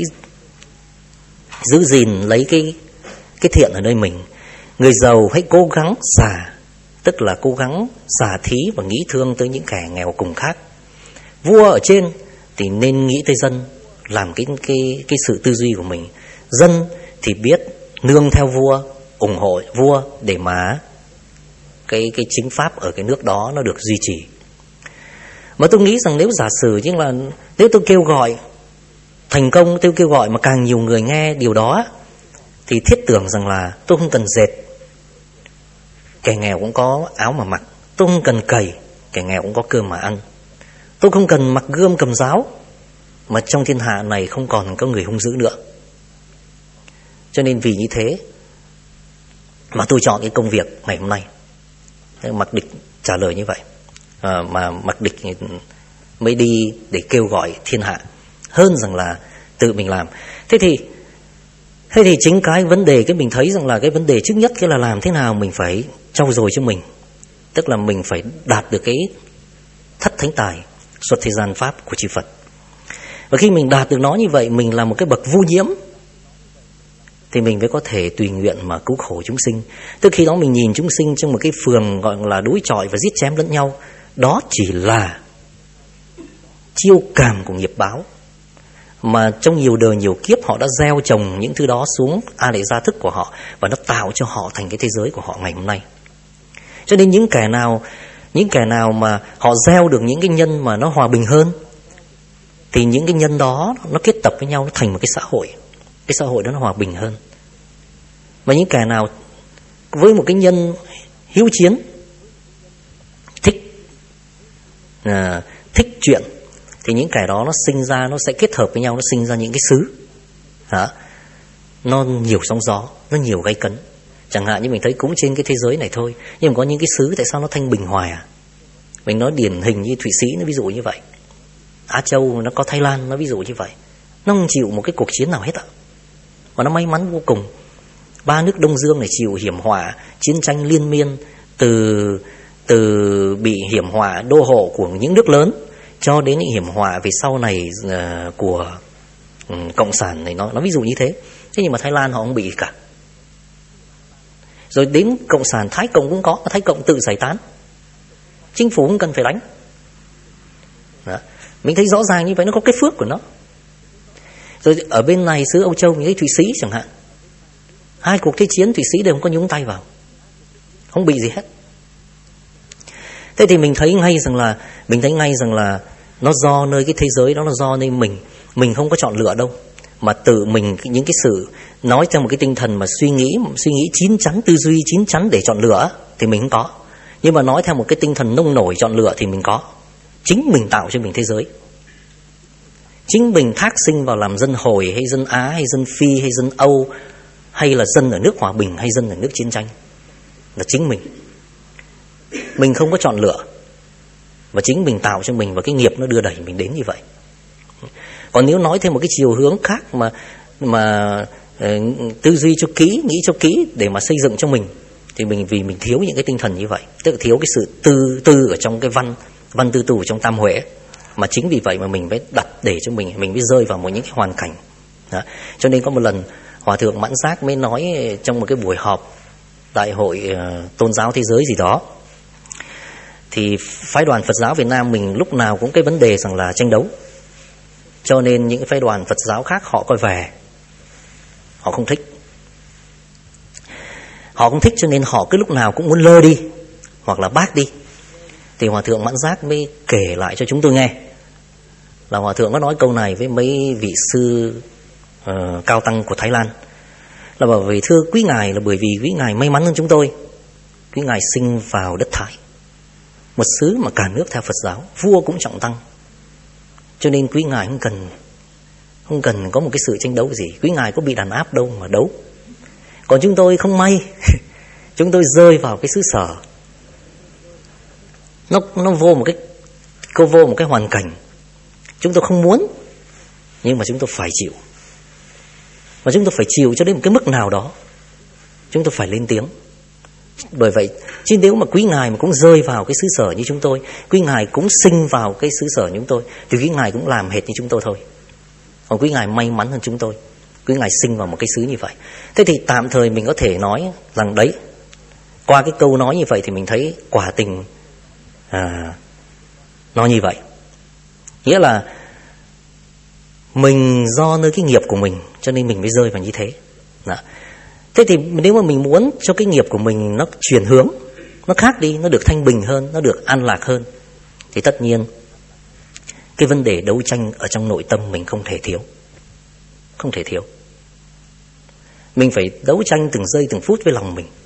giữ gìn lấy cái thiện ở nơi mình. Người giàu hãy cố gắng xả, tức là cố gắng xả thí và nghĩ thương tới những kẻ nghèo cùng khác. Vua ở trên thì nên nghĩ tới dân, làm cái sự tư duy của mình. Dân thì biết nương theo vua, ủng hộ vua để mà cái chính pháp ở cái nước đó nó được duy trì. Mà tôi nghĩ rằng nếu giả sử như là nếu tôi kêu gọi thành công, tôi kêu gọi mà càng nhiều người nghe điều đó, thì thiết tưởng rằng là tôi không cần dệt, kẻ nghèo cũng có áo mà mặc. Tôi không cần cày, kẻ nghèo cũng có cơm mà ăn. Tôi không cần mặc gươm cầm giáo, mà trong thiên hạ này không còn có người hung dữ nữa. Cho nên vì như thế mà tôi chọn cái công việc ngày hôm nay. Mạc Địch trả lời như vậy, mà Mạc Địch mới đi để kêu gọi thiên hạ hơn rằng là tự mình làm. Thế thì chính cái vấn đề, cái mình thấy rằng là cái vấn đề trước nhất cái là làm thế nào mình phải trau dồi cho mình, tức là mình phải đạt được cái thất thánh tài xuất thế gian pháp của chư Phật. Và khi mình đạt được nó như vậy, mình là một cái bậc vô nhiễm, thì mình mới có thể tùy nguyện mà cứu khổ chúng sinh. Tức khi đó mình nhìn chúng sinh trong một cái phường gọi là đối chọi và giết chém lẫn nhau, đó chỉ là chiêu cảm của nghiệp báo, mà trong nhiều đời nhiều kiếp họ đã gieo trồng những thứ đó xuống a lại gia thức của họ, và nó tạo cho họ thành cái thế giới của họ ngày hôm nay. Cho nên những kẻ nào mà họ gieo được những cái nhân mà nó hòa bình hơn, thì những cái nhân đó nó kết tập với nhau, nó thành một cái xã hội. Cái xã hội đó nó hòa bình hơn. Và những kẻ nào với một cái nhân hiếu chiến, thích chuyện, thì những kẻ đó nó sinh ra, nó sẽ kết hợp với nhau, nó sinh ra những cái xứ nó nhiều sóng gió, nó nhiều gay cấn. Chẳng hạn như mình thấy cũng trên cái thế giới này thôi, nhưng mà có những cái xứ tại sao nó thanh bình hoài Mình nói điển hình như Thụy Sĩ, nó ví dụ như vậy. Á Châu nó có Thái Lan, nó ví dụ như vậy. Nó không chịu một cái cuộc chiến nào hết Mà nó may mắn vô cùng. 3 nước Đông Dương này chịu hiểm họa chiến tranh liên miên, từ bị hiểm họa đô hộ của những nước lớn cho đến những hiểm họa về sau này của cộng sản này, nó ví dụ như thế. Thế nhưng mà Thái Lan họ không bị cả. Rồi đến cộng sản Thái Cộng cũng có, mà Thái Cộng tự giải tán, chính phủ không cần phải đánh. Đó. Mình thấy rõ ràng như vậy, nó có cái phước của nó. Rồi ở bên này xứ Âu Châu, mình thấy Thụy Sĩ chẳng hạn, 2 cuộc thế chiến Thụy Sĩ đều không có nhúng tay vào, không bị gì hết. Thế thì mình thấy ngay rằng là nó do nơi cái thế giới đó, nó do nơi mình không có chọn lựa đâu, mà tự mình những cái sự nói theo một cái tinh thần mà suy nghĩ chín chắn, tư duy chín chắn để chọn lựa thì mình không có. Nhưng mà nói theo một cái tinh thần nông nổi chọn lựa thì mình có. Chính mình tạo cho mình thế giới. Chính mình thác sinh vào làm dân Hồi hay dân Á hay dân Phi hay dân Âu, hay là dân ở nước hòa bình hay dân ở nước chiến tranh, là chính mình. Mình không có chọn lựa, và chính mình tạo cho mình, và cái nghiệp nó đưa đẩy mình đến như vậy. Còn nếu nói theo một cái chiều hướng khác mà tư duy cho kỹ, nghĩ cho kỹ để mà xây dựng cho mình, thì vì mình thiếu những cái tinh thần như vậy, tức là thiếu cái sự tư ở trong cái văn tư tù trong tam huệ. Mà chính vì vậy mà mình phải đặt để cho mình mới rơi vào những cái hoàn cảnh đó. Cho nên có một lần Hòa thượng Mãn Giác mới nói trong một cái buổi họp đại hội tôn giáo thế giới gì đó, thì phái đoàn Phật giáo Việt Nam mình lúc nào cũng cái vấn đề rằng là tranh đấu. Cho nên những cái phái đoàn Phật giáo khác họ coi về, họ không thích, cho nên họ cứ lúc nào cũng muốn lơ đi hoặc là bác đi. Thì Hòa thượng Mãn Giác mới kể lại cho chúng tôi nghe là Hòa Thượng có nói câu này với mấy vị sư cao tăng của Thái Lan, là bảo vì thưa quý ngài, là bởi vì quý ngài may mắn hơn chúng tôi. Quý ngài sinh vào đất Thái, một xứ mà cả nước theo Phật giáo, vua cũng trọng tăng, cho nên quý ngài không cần có một cái sự tranh đấu gì. Quý ngài có bị đàn áp đâu mà đấu. Còn chúng tôi không may chúng tôi rơi vào cái xứ sở nó vô một cái hoàn cảnh chúng tôi không muốn, nhưng mà chúng tôi phải chịu. Và chúng tôi phải chịu cho đến một cái mức nào đó chúng tôi phải lên tiếng. Bởi vậy chứ nếu mà quý ngài mà cũng rơi vào cái xứ sở như chúng tôi, quý ngài cũng sinh vào cái xứ sở như chúng tôi, thì quý ngài cũng làm hệt như chúng tôi thôi. Còn quý ngài may mắn hơn chúng tôi, quý ngài sinh vào một cái xứ như vậy. Thế thì tạm thời mình có thể nói rằng đấy, qua cái câu nói như vậy thì mình thấy quả tình nó như vậy. Nghĩa là mình do nơi cái nghiệp của mình cho nên mình mới rơi vào như thế. Đó. Thế thì nếu mà mình muốn cho cái nghiệp của mình nó chuyển hướng, nó khác đi, nó được thanh bình hơn, nó được an lạc hơn, thì tất nhiên cái vấn đề đấu tranh ở trong nội tâm mình không thể thiếu. Không thể thiếu. Mình phải đấu tranh từng giây từng phút với lòng mình.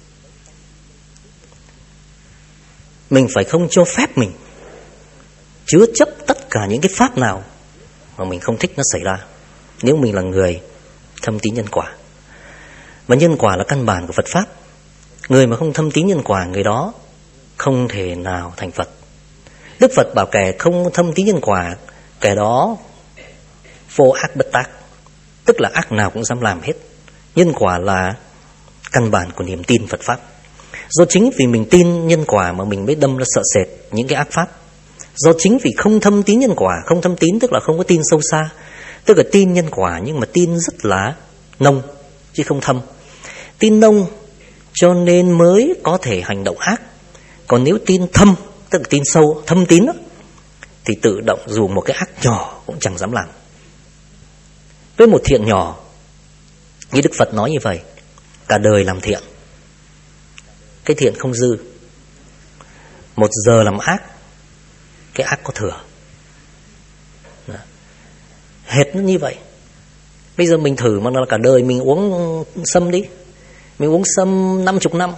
Mình phải không cho phép mình chứa chấp tất cả những cái pháp nào mà mình không thích nó xảy ra, nếu mình là người thâm tín nhân quả. Và nhân quả là căn bản của Phật Pháp. Người mà không thâm tín nhân quả, người đó không thể nào thành Phật. Đức Phật bảo kẻ không thâm tín nhân quả, kẻ đó vô ác bất tác, tức là ác nào cũng dám làm hết. Nhân quả là căn bản của niềm tin Phật Pháp. Do chính vì mình tin nhân quả mà mình mới đâm ra sợ sệt những cái ác pháp. Do chính vì không thâm tín nhân quả, không thâm tín tức là không có tin sâu xa, tức là tin nhân quả nhưng mà tin rất là nông chứ không thâm. Tin nông cho nên mới có thể hành động ác. Còn nếu tin thâm, tức là tin sâu, thâm tín đó, thì tự động dù một cái ác nhỏ cũng chẳng dám làm. Với một thiện nhỏ, như Đức Phật nói như vậy, cả đời làm thiện, cái thiện không dư. 1 giờ làm ác, cái ác có thừa. Đó. Hệt nó như vậy. Bây giờ mình thử mà là cả đời mình uống sâm đi. Mình uống sâm 50 năm,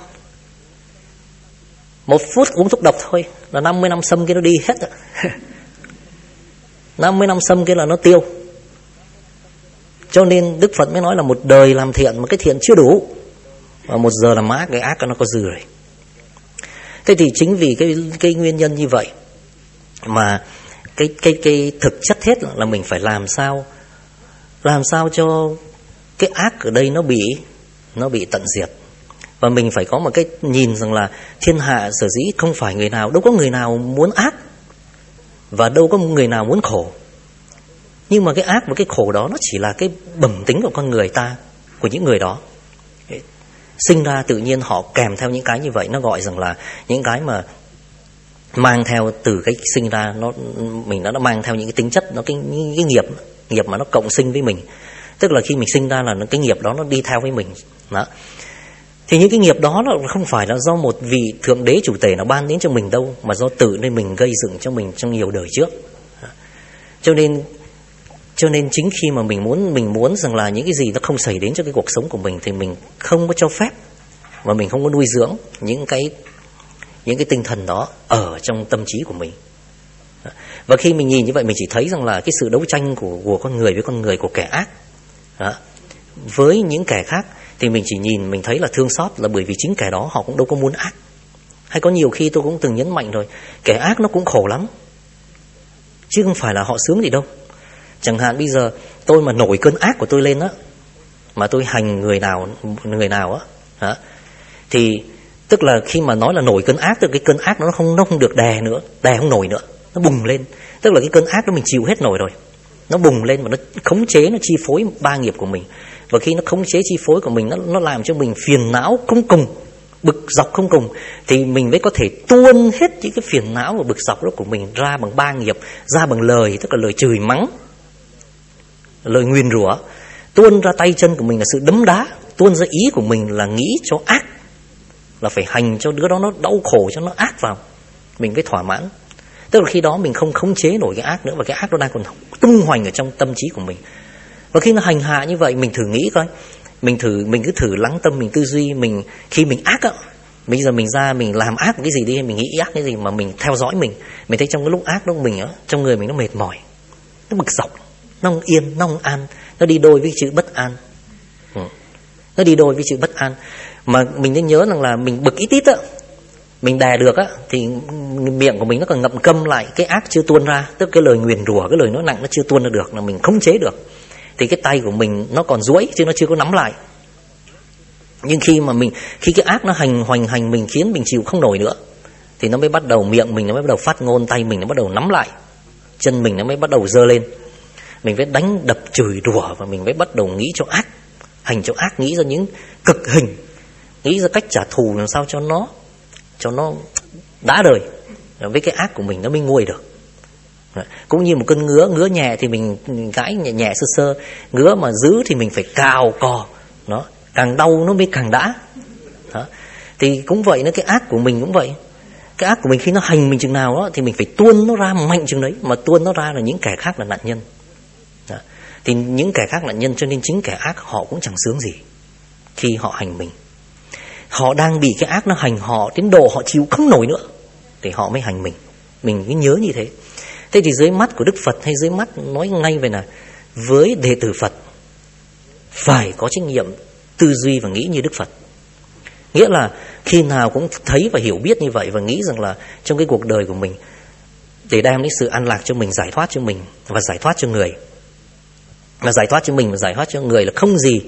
1 phút uống thuốc độc thôi là 50 năm sâm kia nó đi hết rồi. 50 năm sâm kia là nó tiêu. Cho nên Đức Phật mới nói là 1 đời làm thiện mà cái thiện chưa đủ, và 1 giờ làm ác, cái ác nó có dư rồi. Thế thì chính vì cái nguyên nhân như vậy mà cái thực chất hết là mình phải làm sao cho cái ác ở đây nó bị tận diệt. Và mình phải có một cái nhìn rằng là thiên hạ sở dĩ không phải người nào, đâu có người nào muốn ác và đâu có người nào muốn khổ. Nhưng mà cái ác và cái khổ đó nó chỉ là cái bẩm tính của con người ta, của những người đó. Sinh ra tự nhiên họ kèm theo những cái như vậy, nó gọi rằng là những cái mà mang theo từ cái sinh ra, nó mang theo những cái tính chất, nó cái nghiệp mà nó cộng sinh với mình. Tức là khi mình sinh ra là cái nghiệp đó nó đi theo với mình. Đó. Thì những cái nghiệp đó nó không phải là do một vị thượng đế chủ tể nào ban đến cho mình đâu, mà do tự nên mình gây dựng cho mình trong nhiều đời trước. Cho nên chính khi mà mình muốn rằng là những cái gì nó không xảy đến cho cái cuộc sống của mình, thì mình không có cho phép và mình không có nuôi dưỡng những cái tinh thần đó ở trong tâm trí của mình. Và khi mình nhìn như vậy, mình chỉ thấy rằng là cái sự đấu tranh của con người với con người, của kẻ ác đó, với những kẻ khác, thì mình chỉ nhìn mình thấy là thương xót, là bởi vì chính kẻ đó họ cũng đâu có muốn ác. Hay có nhiều khi tôi cũng từng nhấn mạnh rồi, kẻ ác nó cũng khổ lắm chứ không phải là họ sướng gì đâu. Chẳng hạn bây giờ tôi mà nổi cơn ác của tôi lên á, mà tôi hành người nào á, thì tức là khi mà nói là nổi cơn ác, tức là cái cơn ác nó không được đè không nổi nữa, nó bùng lên. Tức là cái cơn ác đó mình chịu hết nổi rồi, nó bùng lên và nó khống chế, nó chi phối 3 nghiệp của mình. Và khi nó khống chế chi phối của mình, nó làm cho mình phiền não không cùng, bực dọc không cùng, thì mình mới có thể tuôn hết những cái phiền não và bực dọc đó của mình ra bằng 3 nghiệp, ra bằng lời, tức là lời chửi mắng, lời nguyền rủa, tuôn ra tay chân của mình là sự đấm đá, tuôn ra ý của mình là nghĩ cho ác, là phải hành cho đứa đó nó đau khổ, cho nó ác vào, mình mới thỏa mãn. Tức là khi đó mình không khống chế nổi cái ác nữa, và cái ác nó đang còn tung hoành ở trong tâm trí của mình. Và khi nó hành hạ như vậy, mình thử nghĩ coi, mình cứ thử lắng tâm, mình tư duy, khi mình ác á, bây giờ mình ra mình làm ác cái gì đi, mình nghĩ ác cái gì mà mình theo dõi mình thấy trong cái lúc ác đó mình á, trong người mình nó mệt mỏi, nó bực dọc, nó không yên, nó không an, nó đi đôi với chữ bất an. Nó đi đôi với chữ bất an. Mà mình nên nhớ rằng là mình bực ít ít á, mình đè được á, thì miệng của mình nó còn ngậm câm lại, cái ác chưa tuôn ra, tức cái lời nguyền rủa, cái lời nói nặng nó chưa tuôn ra được, là mình khống chế được. Thì cái tay của mình nó còn duỗi chứ nó chưa có nắm lại. Nhưng khi cái ác nó hoành hành mình, khiến mình chịu không nổi nữa, thì nó mới bắt đầu, miệng mình nó mới bắt đầu phát ngôn, tay mình nó bắt đầu nắm lại, chân mình nó mới bắt đầu giơ lên. Mình phải đánh đập chửi rủa, và mình phải bắt đầu nghĩ cho ác, hành cho ác, nghĩ ra những cực hình, nghĩ ra cách trả thù làm sao cho nó đã đời. Với cái ác của mình nó mới nguôi được. Cũng như một cơn ngứa nhẹ thì mình gãi nhẹ sơ sơ, ngứa mà dữ thì mình phải cào cò, nó càng đau nó mới càng đã. Đó. Thì cũng vậy nữa, cái ác của mình cũng vậy. Cái ác của mình khi nó hành mình chừng nào đó, thì mình phải tuôn nó ra mạnh chừng đấy. Mà tuôn nó ra là những kẻ khác là nạn nhân. Đó. Thì những kẻ khác nạn nhân, cho nên chính kẻ ác họ cũng chẳng sướng gì khi họ hành mình. Họ đang bị cái ác nó hành họ đến độ họ chịu không nổi nữa, thì họ mới hành mình. Mình cứ nhớ như thế. Thế thì dưới mắt của Đức Phật, hay dưới mắt nói ngay về là với đệ tử Phật phải có trách nhiệm tư duy và nghĩ như Đức Phật. Nghĩa là khi nào cũng thấy và hiểu biết như vậy, và nghĩ rằng là trong cái cuộc đời của mình, để đem đến sự an lạc cho mình, giải thoát cho mình và giải thoát cho người, mà giải thoát cho mình và giải thoát cho người là không gì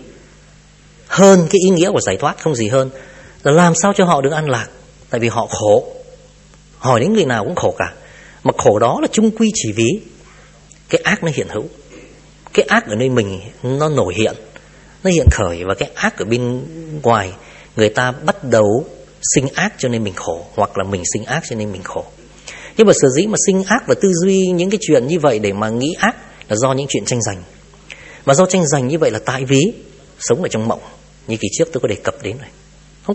hơn, cái ý nghĩa của giải thoát không gì hơn là làm sao cho họ được an lạc. Tại vì họ khổ, hỏi đến người nào cũng khổ cả. Mà khổ đó là chung quy chỉ vì cái ác nó hiện hữu. Cái ác ở nơi mình nó nổi hiện, nó hiện khởi, và cái ác ở bên ngoài người ta bắt đầu sinh ác cho nên mình khổ, hoặc là mình sinh ác cho nên mình khổ. Nhưng mà sở dĩ mà sinh ác và tư duy những cái chuyện như vậy để mà nghĩ ác là do những chuyện tranh giành. Mà do tranh giành như vậy là tại vì sống ở trong mộng. Như kỳ trước tôi có đề cập đến rồi, không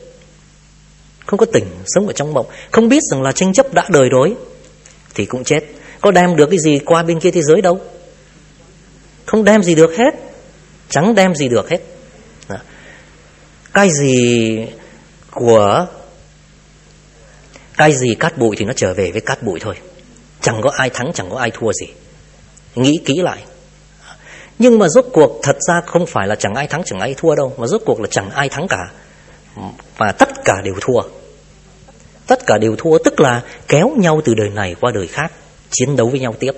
có tỉnh, sống ở trong mộng, không biết rằng là tranh chấp đã đời rồi thì cũng chết. Có đem được cái gì qua bên kia thế giới đâu, không đem gì được hết, chẳng đem gì được hết. Cái gì cát bụi thì nó trở về với cát bụi thôi. Chẳng có ai thắng, chẳng có ai thua gì. Nghĩ kỹ lại. Nhưng mà rốt cuộc thật ra không phải là chẳng ai thắng, chẳng ai thua đâu, mà rốt cuộc là chẳng ai thắng cả, và tất cả đều thua. Tất cả đều thua, tức là kéo nhau từ đời này qua đời khác, chiến đấu với nhau tiếp.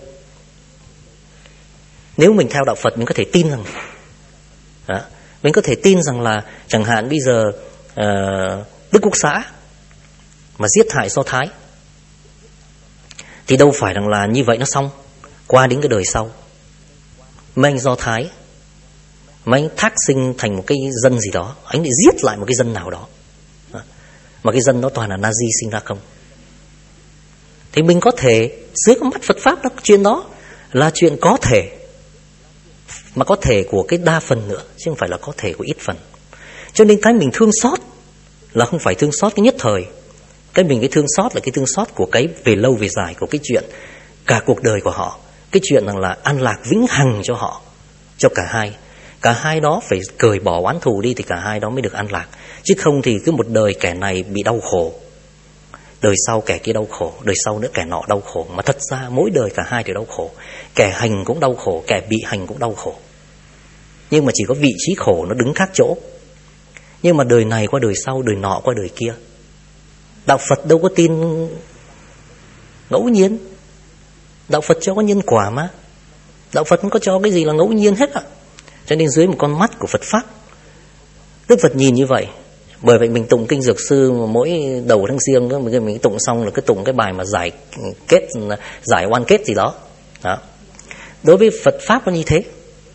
Nếu mình theo đạo Phật, mình có thể tin rằng mình có thể tin rằng là chẳng hạn bây giờ Đức Quốc Xã mà giết hại Do Thái, thì đâu phải rằng là như vậy nó xong. Qua đến cái đời sau, mấy anh Do Thái, mấy anh thác sinh thành một cái dân gì đó, anh lại giết lại một cái dân nào đó, mà cái dân đó toàn là Nazi sinh ra không. Thì mình có thể, dưới con mắt Phật Pháp đó, chuyện đó là chuyện có thể, mà có thể của cái đa phần nữa, chứ không phải là có thể của ít phần. Cho nên cái mình thương xót là không phải thương xót cái nhất thời. Cái thương xót là cái thương xót của cái về lâu về dài, của cái chuyện cả cuộc đời của họ, cái chuyện rằng là an lạc vĩnh hằng cho họ, cho cả hai. Cả hai đó phải cởi bỏ oán thù đi thì cả hai đó mới được an lạc. Chứ không thì cứ một đời kẻ này bị đau khổ, đời sau kẻ kia đau khổ, đời sau nữa kẻ nọ đau khổ. Mà thật ra mỗi đời cả hai đều đau khổ. Kẻ hành cũng đau khổ, kẻ bị hành cũng đau khổ. Nhưng mà chỉ có vị trí khổ nó đứng khác chỗ. Nhưng mà đời này qua đời sau, đời nọ qua đời kia. Đạo Phật đâu có tin ngẫu nhiên. Đạo Phật cho có nhân quả mà. Đạo Phật không có cho cái gì là ngẫu nhiên hết ạ. Cho nên dưới một con mắt của Phật Pháp, Đức Phật nhìn như vậy. Bởi vậy mình tụng kinh Dược Sư mỗi đầu tháng Giêng, mình tụng xong là cứ tụng cái bài mà giải oan kết gì đó. Đó. Đối với Phật Pháp nó như thế.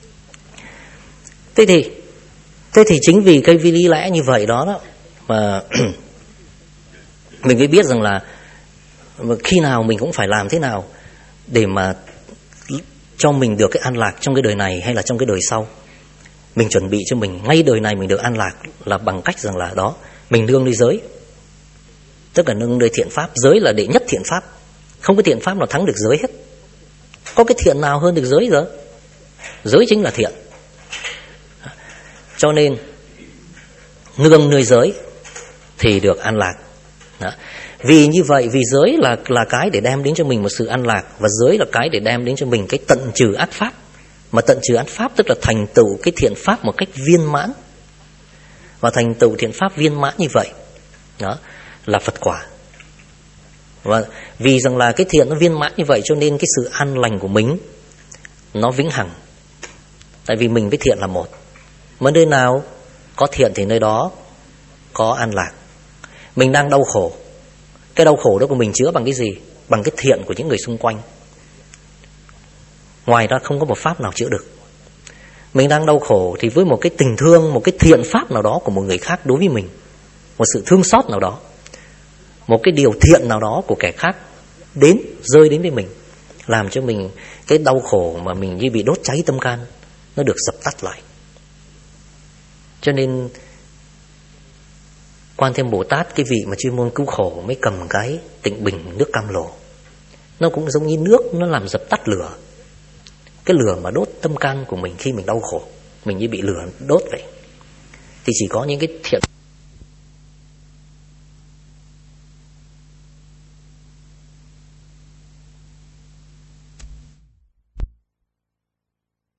Thế thì chính vì cái lý lẽ như vậy đó mà mình mới biết rằng là khi nào mình cũng phải làm thế nào để mà cho mình được cái an lạc trong cái đời này hay là trong cái đời sau. Mình chuẩn bị cho mình ngay đời này mình được an lạc là bằng cách rằng là đó, mình nương nơi giới, tức là nương nơi thiện pháp. Giới là đệ nhất thiện pháp, không có thiện pháp nào thắng được giới hết. Có cái thiện nào hơn được giới giờ? Giới chính là thiện. Cho nên nương nơi giới thì được an lạc. Đó. Vì như vậy, vì giới là cái để đem đến cho mình một sự an lạc, và giới là cái để đem đến cho mình cái tận trừ ác pháp. Mà tận trừ ác pháp tức là thành tựu cái thiện pháp một cách viên mãn. Và thành tựu thiện pháp viên mãn như vậy, đó là Phật quả. Và vì rằng là cái thiện nó viên mãn như vậy, cho nên cái sự an lành của mình nó vĩnh hằng. Tại vì mình với thiện là một. Mà nơi nào có thiện thì nơi đó có an lạc. Mình đang đau khổ, cái đau khổ đó của mình chữa bằng cái gì? Bằng cái thiện của những người xung quanh. Ngoài ra không có một pháp nào chữa được. Mình đang đau khổ thì với một cái tình thương, một cái thiện pháp nào đó của một người khác đối với mình, một sự thương xót nào đó, một cái điều thiện nào đó của kẻ khác rơi đến với mình, làm cho mình cái đau khổ mà mình như bị đốt cháy tâm can nó được dập tắt lại. Cho nên Quan Thế Âm Bồ Tát, cái vị mà chuyên môn cứu khổ, mới cầm cái Tịnh Bình nước cam lồ. Nó cũng giống như nước, nó làm dập tắt lửa. Cái lửa mà đốt tâm can của mình khi mình đau khổ, mình như bị lửa đốt vậy. Thì chỉ có những cái thiện